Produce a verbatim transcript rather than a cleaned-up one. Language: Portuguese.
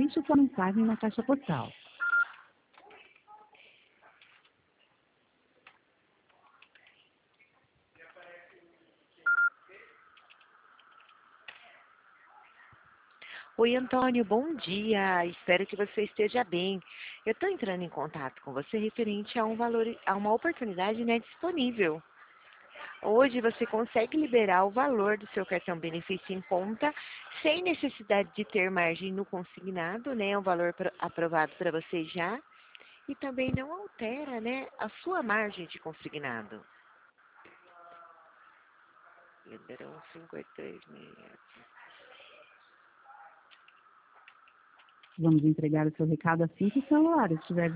Deixe sua mensagem na caixa postal. Oi, Antônio, bom dia. Espero que você esteja bem. Eu estou entrando em contato com você referente a um valor, a uma oportunidade, né, disponível. Hoje você consegue liberar o valor do seu cartão benefício em conta sem necessidade de ter margem no consignado, né, um valor pro- aprovado para você já, e também não altera, né, a sua margem de consignado. Liberou cinco oito três seis. Vamos entregar o seu recado assim que o celular estiver